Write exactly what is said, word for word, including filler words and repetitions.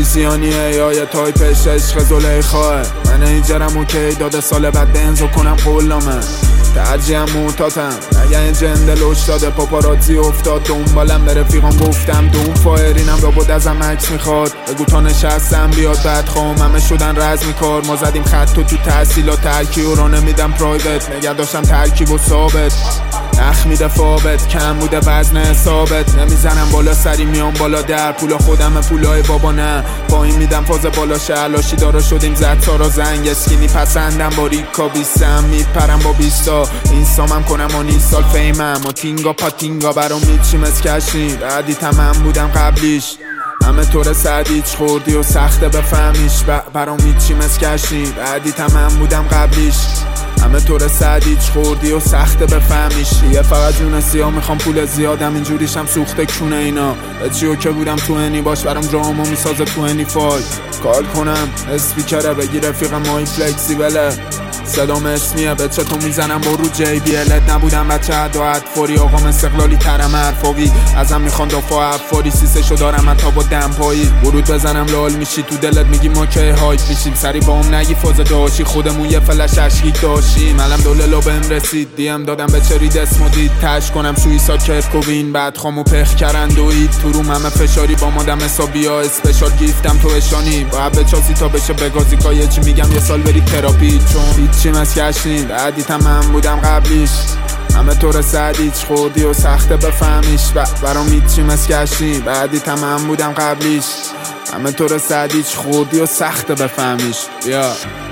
ماسیانیه یا یه تایپش عشق زلیخاه. من اینجرم اوکی داده سال بعد بنزو کنم قولامه. ترجیحم موتاتم اگه این جنده لوش داده پاپاراتزی افتاد دنبالم به رفیقام گفتم دون فایرینم را بود ازم عکس میخواد. بگو تا نشستم بیاد بعد خوام همه شدن رزمی کار. ما زدیم خط و تو تحصیلات ترکی و را نمیدم پرایوت. نگه داشتم ترکیب و ثابت نخ میده فابت. کم بوده وزن ثابت نمیزنم بالا سری میام بالا در پولا خودم پولای بابا نه. پایین میدم فاز بالا شعلاشی دارا شدیم زد سارا زنگ اسکینی پسندم با ریکا بیستم میپرم با بیستا اینستامم کنم و نیست سال فیمم و تینگا پاتینگا برام میچیم از کشنی. بعدی تمام بودم قبلیش همه طور سعدیچ خوردی و سخته بفهمیش. برام میچیم از کشنی بعدی تمام بودم قبلیش همه طور سعدیچ خوردی و سخته بفهمیش. یه فقط جون سیاه میخوام پول زیادم اینجوریشم سوخته کونه اینا. چیو که بودم تو هنی باش برام درامو میسازه تو هنی فای. کال کنم اسپیکره بگی رفیقم مای فلکسیبله. صدام اسمیه بچه تو میزنم با رو جی بی الت. نبودم بچه عداعت فوری آقام استقلالی ترم حرفاوی. ازم میخوان دفاع افاری سیسشو دارم حتی با دمپایی. ورود بزنم لال میشی تو دلت میگی ما که هایپ میشیم. سری با هم نگی فاز داشی خودمون یه فلش اشکیک داشیم. علم دوله لو بهم رسید دیم دادم به چرید اسمو دید. تش کنم سویسا کرکوین بعد خامو پخ کردن دوید. تو روم همه فشاری با مادم حسابی ها اسپشال گیفتم تو اشانی. باید بچاسی تا بشه بگازی که یه چی میگم یه سال بری تراپی. چون چیم از کشنی بعدی تمام بودم قبلیش همه طور سعدیچ خوردی و سخته بفهمیش. برام میچیم از کشنی بعدی تمام بودم قبلیش همه طور سعدیچ خوردی و سخته بفهمیش. بیا